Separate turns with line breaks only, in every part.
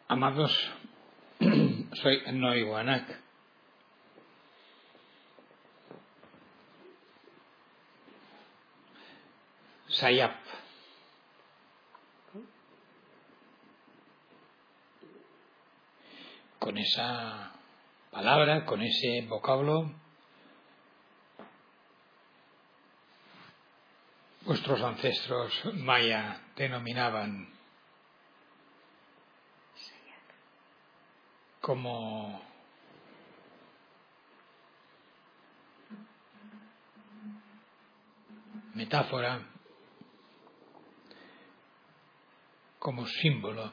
Amados, soy Noy Guanac. Sayap. Con esa palabra, con ese vocablo, vuestros ancestros maya denominaban como metáfora, como símbolo,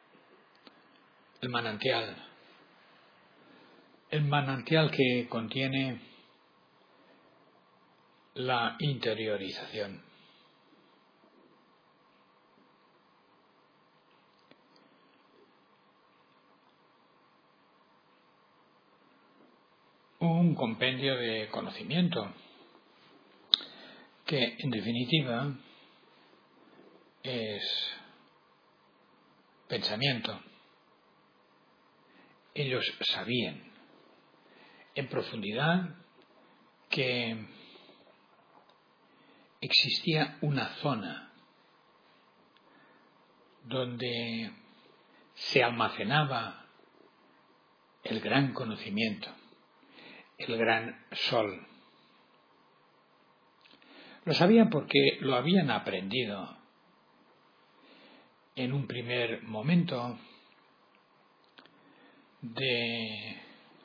el manantial que contiene la interiorización. Un compendio de conocimiento que, en definitiva, es pensamiento. Ellos sabían en profundidad que existía una zona donde se almacenaba el gran conocimiento, el gran sol. Lo sabían porque lo habían aprendido en un primer momento de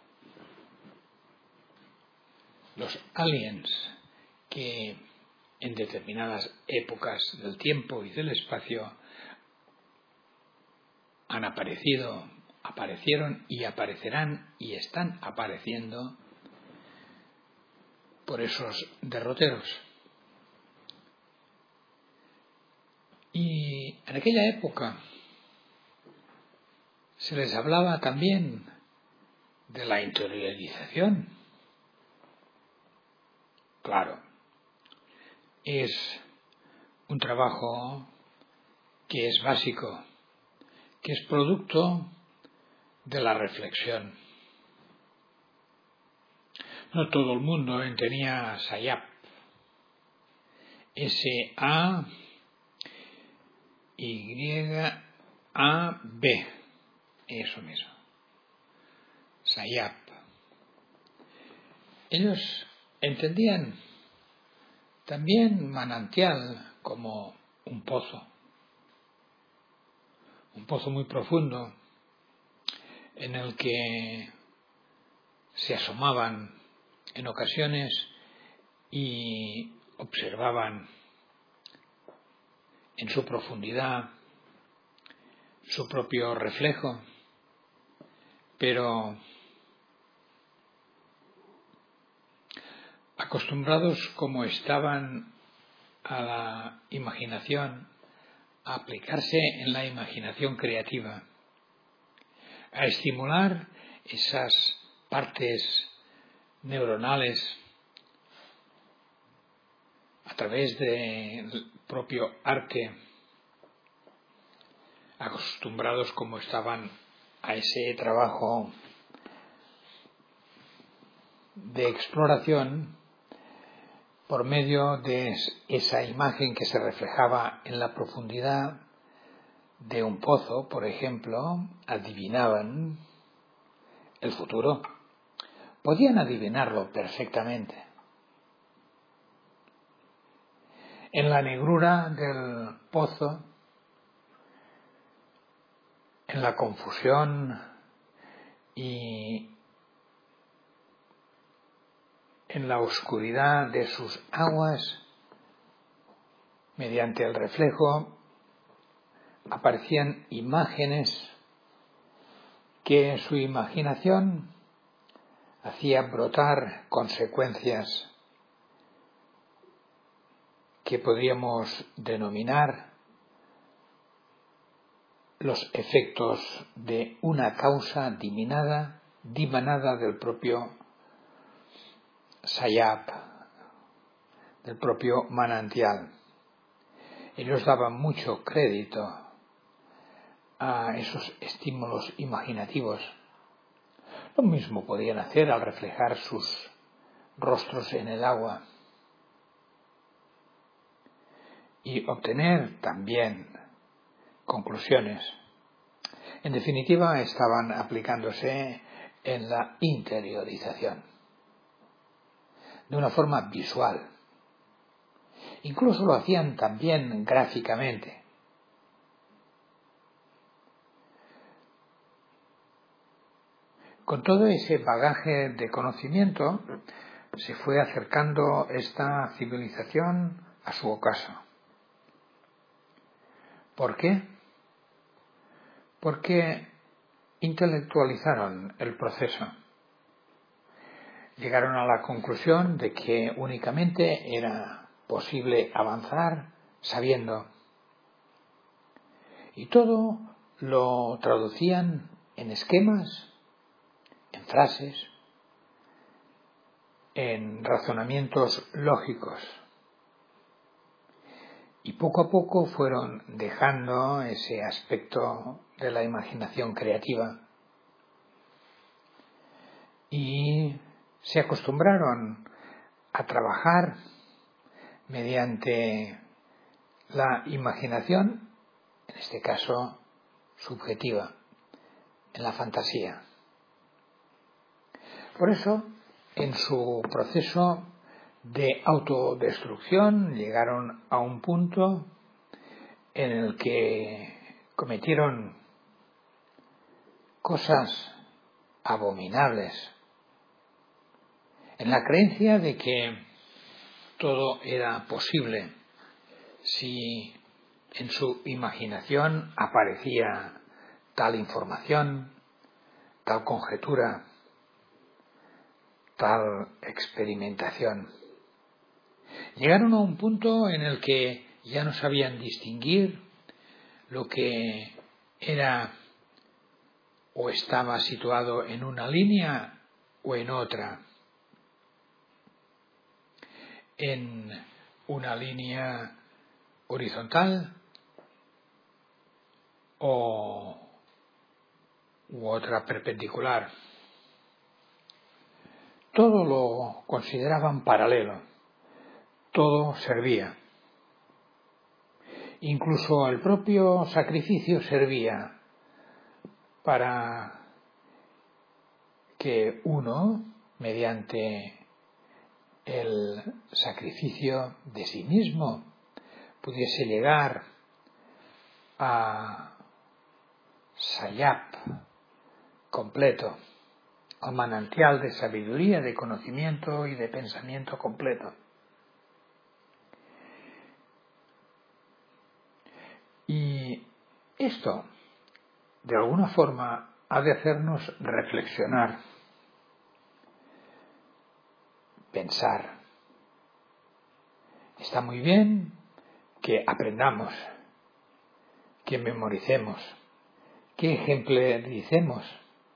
los aliens que en determinadas épocas del tiempo y del espacio han aparecido, aparecieron y aparecerán y están apareciendo por esos derroteros. Y en aquella época se les hablaba también de la interiorización. Claro, es un trabajo que es básico, que es producto de la reflexión. No todo el mundo tenía Sayap, S-A-Y-A-B, eso mismo, Sayap. Ellos entendían también manantial como un pozo muy profundo en el que se asomaban en ocasiones y observaban en su profundidad su propio reflejo, pero acostumbrados como estaban a la imaginación, a aplicarse en la imaginación creativa, a estimular esas partes neuronales a través del propio arte, acostumbrados como estaban a ese trabajo de exploración por medio de esa imagen que se reflejaba en la profundidad de un pozo, por ejemplo, adivinaban el futuro. Podían adivinarlo perfectamente. En la negrura del pozo, en la confusión y en la oscuridad de sus aguas, mediante el reflejo, aparecían imágenes que su imaginación hacía brotar consecuencias que podríamos denominar los efectos de una causa dimanada del propio Sayap, del propio manantial. Ellos daban mucho crédito a esos estímulos imaginativos. Lo mismo podían hacer al reflejar sus rostros en el agua y obtener también conclusiones. En definitiva, estaban aplicándose en la interiorización, de una forma visual. Incluso lo hacían también gráficamente. Con todo ese bagaje de conocimiento, se fue acercando esta civilización a su ocaso. ¿Por qué? Porque intelectualizaron el proceso. Llegaron a la conclusión de que únicamente era posible avanzar sabiendo. Y todo lo traducían en esquemas, en frases, en razonamientos lógicos. Y poco a poco fueron dejando ese aspecto de la imaginación creativa y se acostumbraron a trabajar mediante la imaginación, en este caso subjetiva, en la fantasía. Por eso, en su proceso de autodestrucción llegaron a un punto en el que cometieron cosas abominables, en la creencia de que todo era posible si en su imaginación aparecía tal información, tal conjetura, tal experimentación. Llegaron a un punto en el que ya no sabían distinguir lo que era o estaba situado en una línea o en otra. En una línea horizontal u otra perpendicular. Todo lo consideraban paralelo, todo servía. Incluso el propio sacrificio servía para que uno, mediante el sacrificio de sí mismo, pudiese llegar a Sayap completo, al manantial de sabiduría, de conocimiento y de pensamiento completo. Y esto, de alguna forma, ha de hacernos reflexionar, pensar. Está muy bien que aprendamos, que memoricemos, que ejemplaricemos,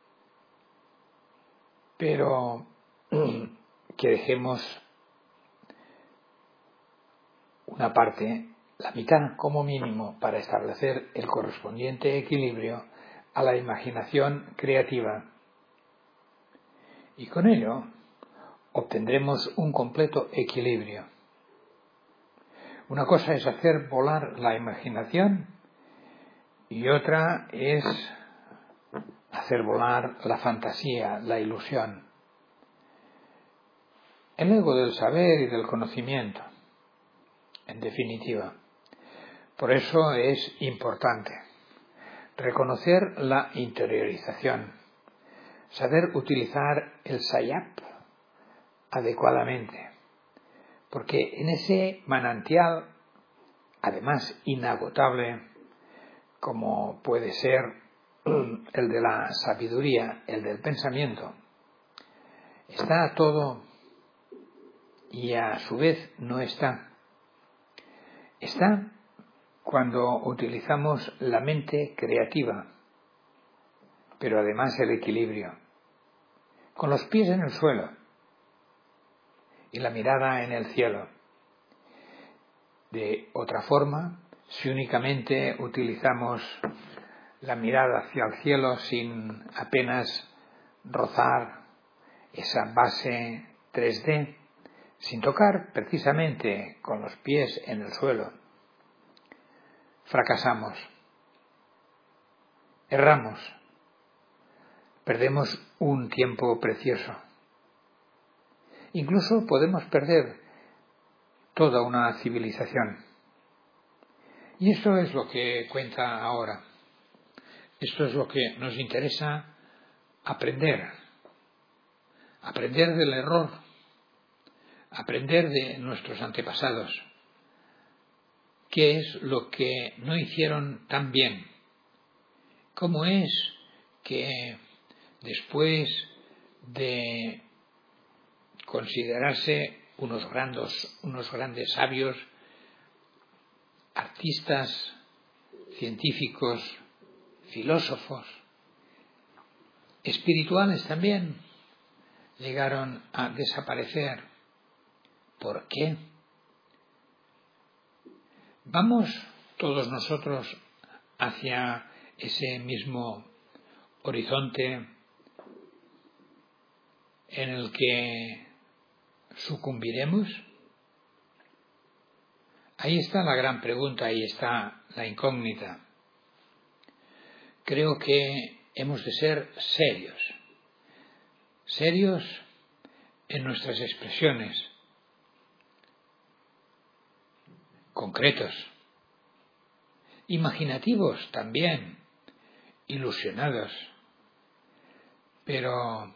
pero que dejemos una parte, la mitad como mínimo, para establecer el correspondiente equilibrio a la imaginación creativa. Y con ello obtendremos un completo equilibrio. Una cosa es hacer volar la imaginación y otra es hacer volar la fantasía, la ilusión, el ego del saber y del conocimiento, en definitiva. Por eso es importante reconocer la interiorización, saber utilizar el sayap adecuadamente, porque en ese manantial, además inagotable, como puede ser el de la sabiduría, el del pensamiento, está todo y a su vez no está. Está cuando utilizamos la mente creativa, pero además el equilibrio, con los pies en el suelo y la mirada en el cielo. De otra forma, si únicamente utilizamos la mirada hacia el cielo sin apenas rozar esa base 3D, sin tocar precisamente con los pies en el suelo. Fracasamos, erramos, perdemos un tiempo precioso. Incluso podemos perder toda una civilización. Y esto es lo que cuenta ahora. Esto es lo que nos interesa aprender. Aprender del error. Aprender de nuestros antepasados. ¿Qué es lo que no hicieron tan bien? ¿Cómo es que después de considerarse unos grandes sabios, artistas, científicos, filósofos, espirituales también, llegaron a desaparecer? ¿Por qué? ¿Vamos todos nosotros hacia ese mismo horizonte en el que sucumbiremos? Ahí está la gran pregunta, ahí está la incógnita. Creo que hemos de ser serios en nuestras expresiones, concretos, imaginativos también, ilusionados, pero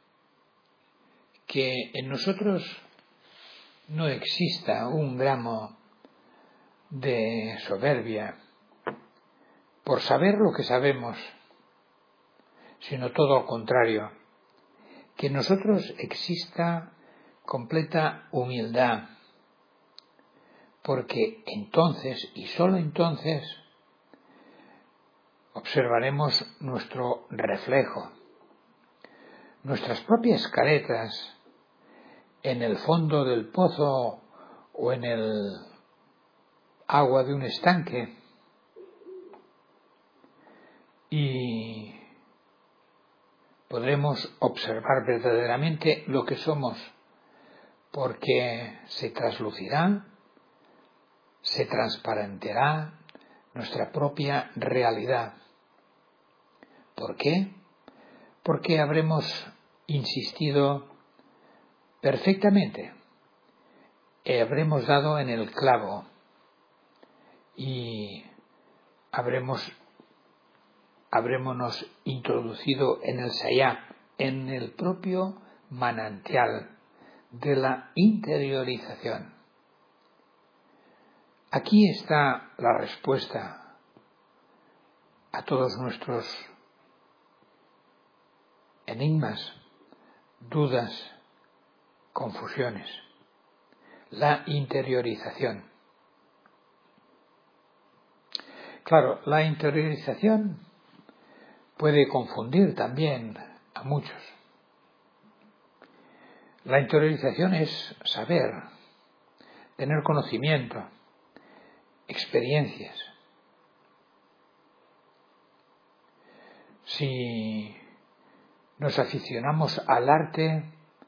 que en nosotros no exista un gramo de soberbia por saber lo que sabemos, sino todo lo contrario, que en nosotros exista completa humildad, porque entonces, y sólo entonces, observaremos nuestro reflejo, nuestras propias caretas en el fondo del pozo o en el agua de un estanque, y podremos observar verdaderamente lo que somos, porque se traslucirá, se transparentará nuestra propia realidad. ¿Por qué? Porque habremos insistido perfectamente, habremos dado en el clavo y habrémonos introducido en el sayá, en el propio manantial de la interiorización. Aquí está la respuesta a todos nuestros enigmas, dudas, confusiones. La interiorización. Claro, la interiorización puede confundir también a muchos. La interiorización es saber, tener conocimiento, experiencias. Si nos aficionamos al arte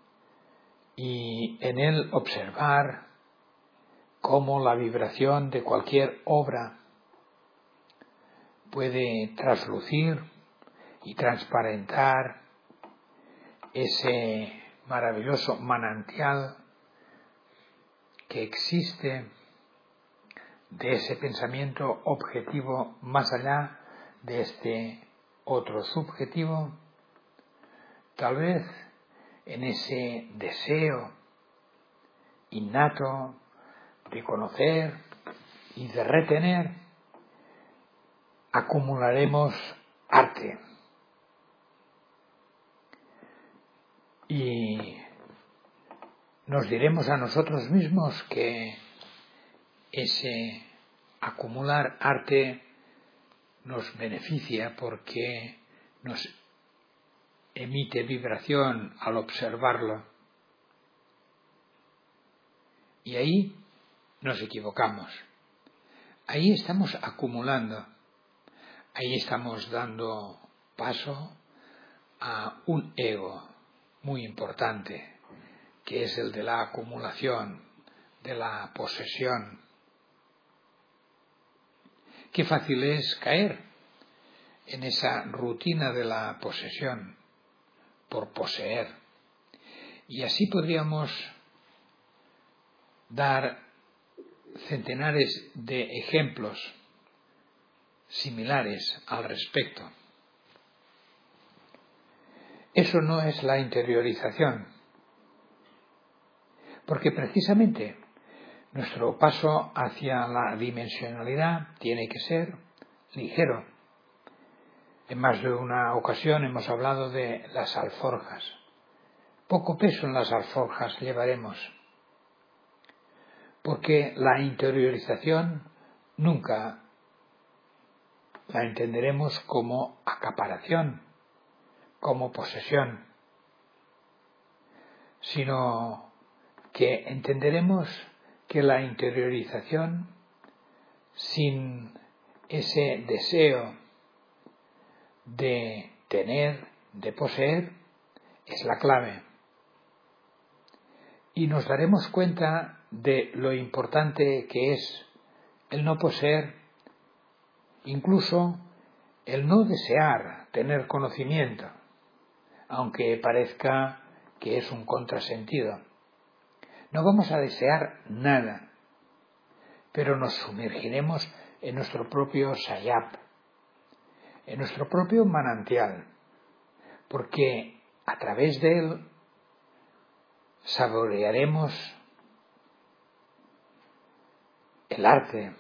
y en él observar cómo la vibración de cualquier obra puede traslucir y transparentar ese maravilloso manantial que existe de ese pensamiento objetivo más allá de este otro subjetivo, tal vez en ese deseo innato de conocer y de retener, acumularemos arte. Y nos diremos a nosotros mismos que ese acumular arte nos beneficia porque nos emite vibración al observarlo. Y ahí nos equivocamos. Ahí estamos acumulando. ahí estamos dando paso a un ego muy importante, que es el de la acumulación, de la posesión. Qué fácil es caer en esa rutina de la posesión, por poseer. Y así podríamos dar centenares de ejemplos similares al respecto. Eso no es la interiorización, porque precisamente nuestro paso hacia la dimensionalidad tiene que ser ligero. En más de una ocasión hemos hablado de las alforjas. Poco peso en las alforjas llevaremos, porque la interiorización nunca la entenderemos como acaparación, como posesión, sino que entenderemos que la interiorización, sin ese deseo de tener, de poseer, es la clave. Y nos daremos cuenta de lo importante que es el no poseer, incluso el no desear tener conocimiento, aunque parezca que es un contrasentido. No vamos a desear nada, pero nos sumergiremos en nuestro propio sayap, en nuestro propio manantial, porque a través de él saborearemos el arte,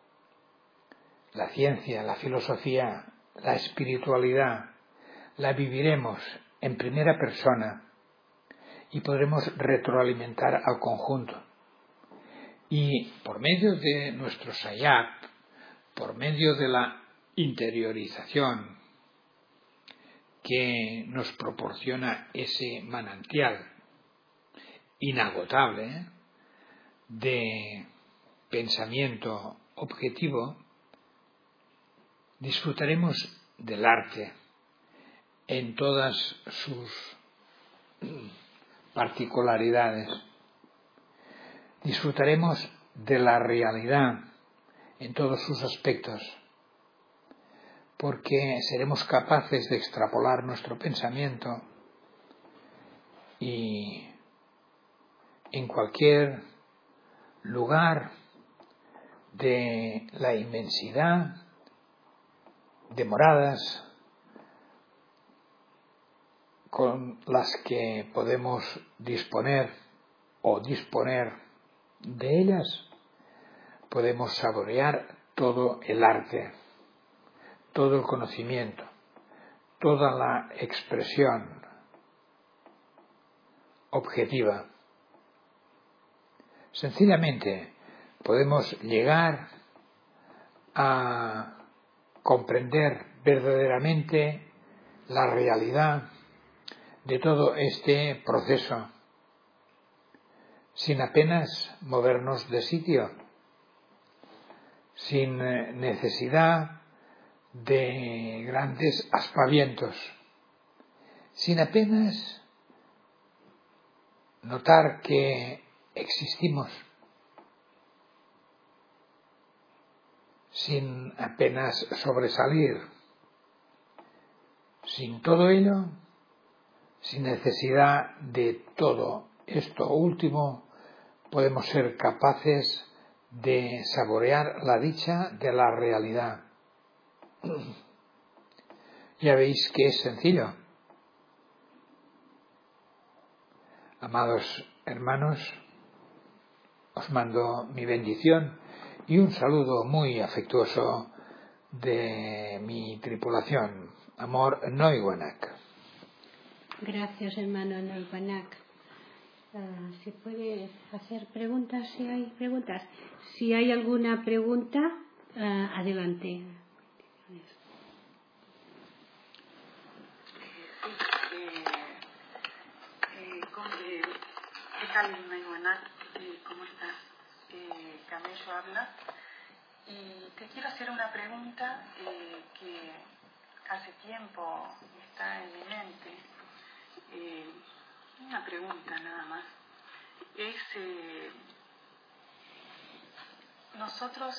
la ciencia, la filosofía, la espiritualidad, la viviremos en primera persona y podremos retroalimentar al conjunto. Y por medio de nuestro sayap, por medio de la interiorización que nos proporciona ese manantial inagotable de pensamiento objetivo, disfrutaremos del arte en todas sus particularidades. Disfrutaremos de la realidad en todos sus aspectos, porque seremos capaces de extrapolar nuestro pensamiento y en cualquier lugar de la inmensidad de moradas con las que podemos disponer o disponer de ellas, podemos saborear todo el arte, todo el conocimiento, toda la expresión objetiva. Sencillamente podemos llegar a comprender verdaderamente la realidad de todo este proceso sin apenas movernos de sitio, sin necesidad de grandes aspavientos, sin apenas notar que existimos, sin apenas sobresalir. Sin todo ello, sin necesidad de todo esto último, podemos ser capaces de saborear la dicha de la realidad. Ya veis que es sencillo. Amados hermanos, os mando mi bendición y un saludo muy afectuoso de mi tripulación. Amor Noiwanak.
Gracias, hermano Noiwanak. ¿Se puede hacer preguntas si hay preguntas? Si hay alguna pregunta, adelante.
¿Qué tal, Noiwanak? ¿Cómo estás? Camello habla. Y te quiero hacer una pregunta que hace tiempo está en mi mente. Una pregunta nada más. Es, nosotros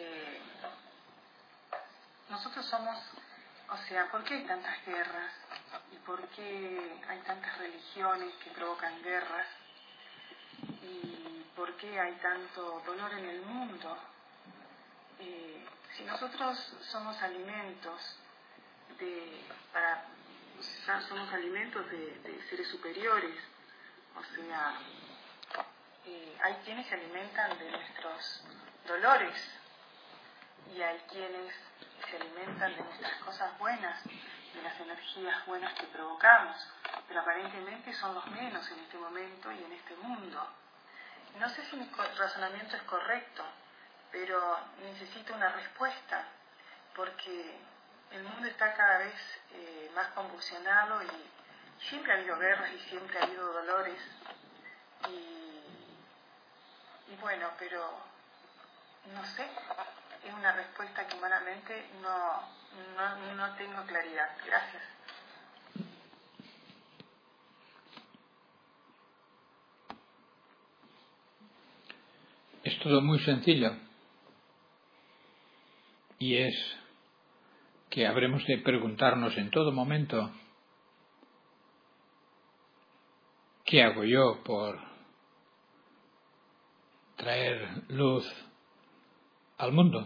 somos, o sea, ¿por qué hay tantas guerras? ¿Y por qué hay tantas religiones que provocan guerras? ¿Y por qué hay tanto dolor en el mundo? Si nosotros somos alimentos somos alimentos de seres superiores, o sea, hay quienes se alimentan de nuestros dolores y hay quienes se alimentan de nuestras cosas buenas, de las energías buenas que provocamos, pero aparentemente son los menos en este momento y en este mundo. No sé si mi razonamiento es correcto, pero necesito una respuesta, porque el mundo está cada vez más convulsionado y siempre ha habido guerras y siempre ha habido dolores y bueno, pero no sé, es una respuesta que humanamente no tengo claridad. Gracias.
Es todo muy sencillo y es que habremos de preguntarnos en todo momento ¿qué hago yo por traer luz al mundo?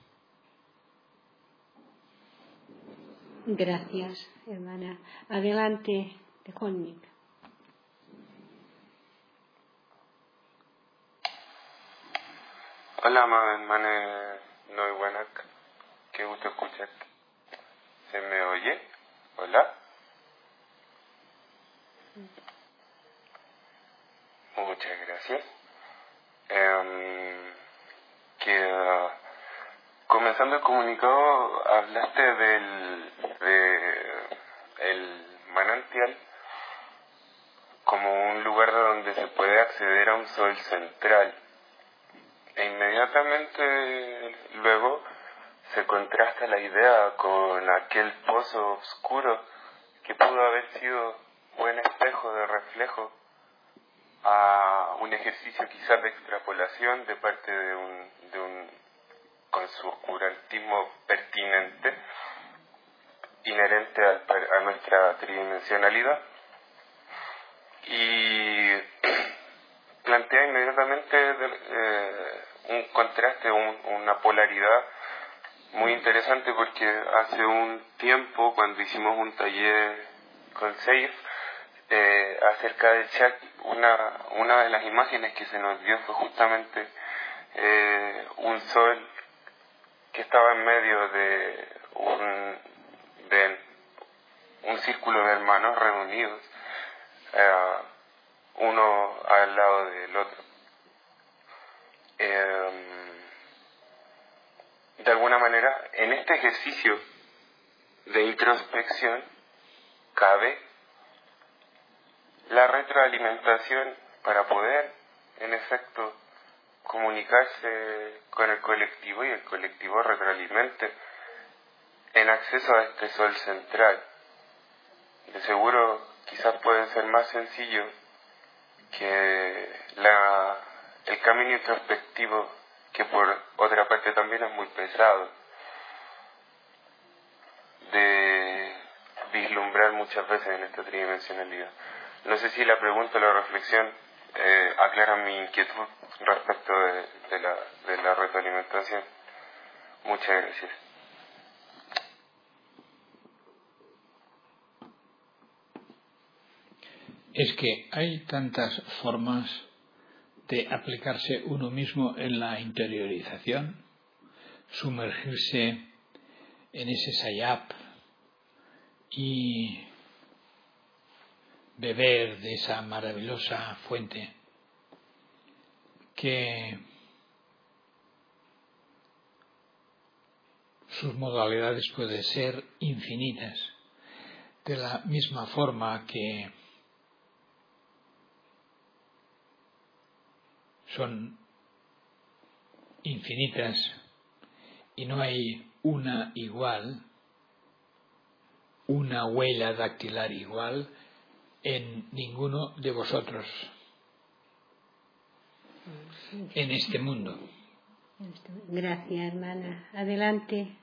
Gracias, hermana. Adelante, Tejónica.
Hola, hermana Noiwanak. Qué gusto escucharte. ¿Se me oye? Hola. Muchas gracias. Comenzando el comunicado, hablaste el manantial como un lugar donde se puede acceder a un sol central. E inmediatamente luego se contrasta la idea con aquel pozo oscuro que pudo haber sido buen espejo de reflejo a un ejercicio quizás de extrapolación de parte de un con su oscurantismo pertinente, inherente a nuestra tridimensionalidad, y plantea inmediatamente un contraste, una polaridad muy interesante, porque hace un tiempo, cuando hicimos un taller con Seif acerca del Shakti, una de las imágenes que se nos dio fue justamente un sol que estaba en medio de un círculo de hermanos reunidos, uno al lado del otro. De alguna manera, en este ejercicio de introspección cabe la retroalimentación para poder, en efecto, comunicarse con el colectivo y el colectivo retroalimente en acceso a este sol central. De seguro quizás puede ser más sencillo que el camino introspectivo, que por otra parte también es muy pesado, de vislumbrar muchas veces en esta tridimensionalidad. No sé si la pregunta o la reflexión aclara mi inquietud respecto de la retroalimentación. Muchas gracias.
Es que hay tantas formas de aplicarse uno mismo en la interiorización, sumergirse en ese sayap y beber de esa maravillosa fuente, que sus modalidades pueden ser infinitas, de la misma forma que son infinitas y no hay una igual. una huella dactilar igual en ninguno de vosotros en este mundo.
Gracias, hermana. Adelante.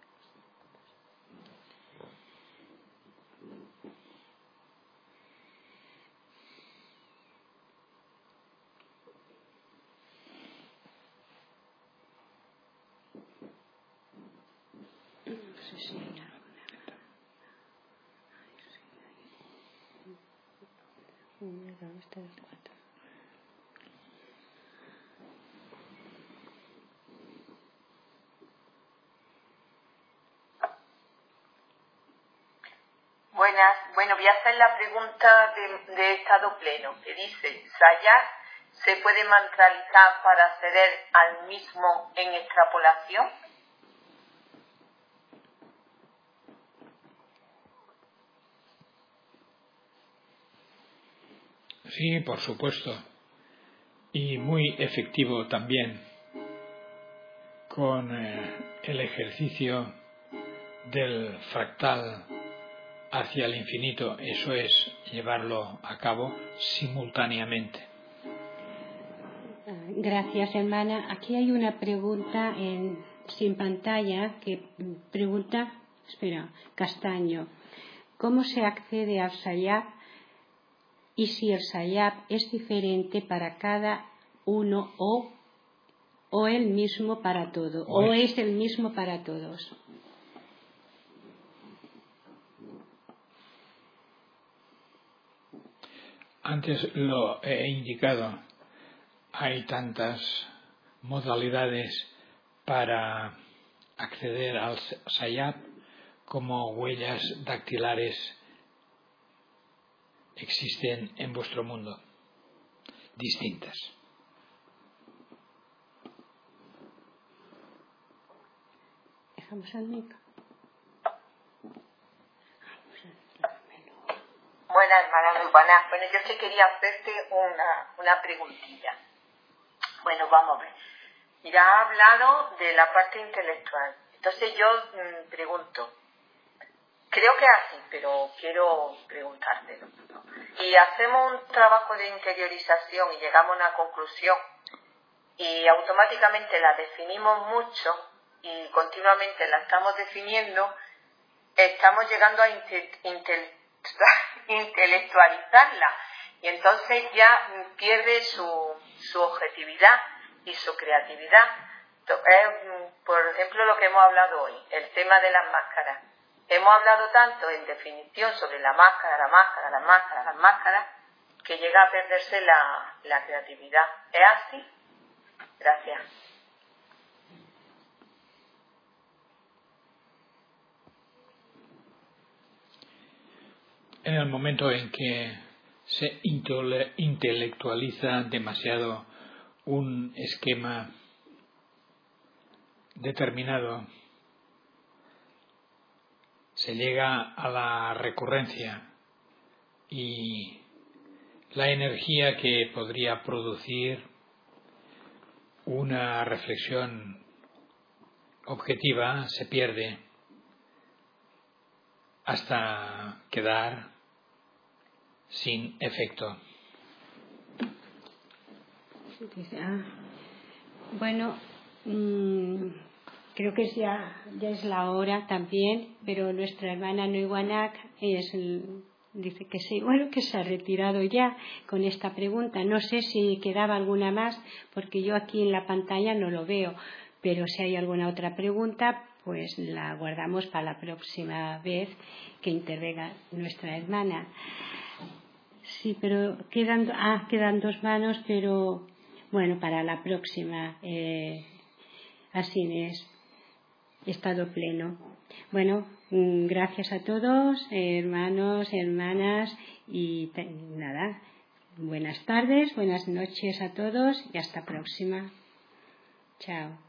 Buenas. Bueno, voy a hacer la pregunta de estado pleno, que dice, ¿Sayat se puede mantralizar para acceder al mismo en extrapolación?
Sí, por supuesto. Y muy efectivo también con el ejercicio del fractal hacia el infinito. Eso es llevarlo a cabo simultáneamente.
Gracias, hermana. Aquí hay una pregunta sin pantalla que pregunta, Castaño, ¿cómo se accede al Sayat y si el Sayat es diferente para cada uno o el mismo para todos? ¿O es el mismo para todos?
Antes lo he indicado, hay tantas modalidades para acceder al Sayat como huellas dactilares existen en vuestro mundo, distintas.
Dejamos al micro.
Buenas, hermana, muy buenas. Bueno, yo sí quería hacerte una preguntilla. Bueno, vamos a ver. Ya ha hablado de la parte intelectual. Entonces yo pregunto, creo que es así, pero quiero preguntártelo. Y hacemos un trabajo de interiorización y llegamos a una conclusión y automáticamente la definimos mucho y continuamente la estamos definiendo, estamos llegando a intelectualizarla y entonces ya pierde su objetividad y su creatividad. Por ejemplo, lo que hemos hablado hoy, el tema de las máscaras. Hemos hablado tanto en definición sobre la máscara, que llega a perderse la creatividad. ¿Es así? Gracias.
En el momento en que se intelectualiza demasiado un esquema determinado, se llega a la recurrencia y la energía que podría producir una reflexión objetiva se pierde hasta quedar sin efecto.
Bueno, creo que ya es la hora también, pero nuestra hermana Nuiwanak dice que sí, bueno, que se ha retirado ya con esta pregunta. No sé si quedaba alguna más, porque yo aquí en la pantalla no lo veo, pero si hay alguna otra pregunta, pues la guardamos para la próxima vez que intervenga nuestra hermana. Sí, pero quedan dos manos, pero bueno, para la próxima. Así es, estado pleno. Bueno, gracias a todos, hermanos, hermanas, y nada, buenas tardes, buenas noches a todos y hasta próxima. Chao.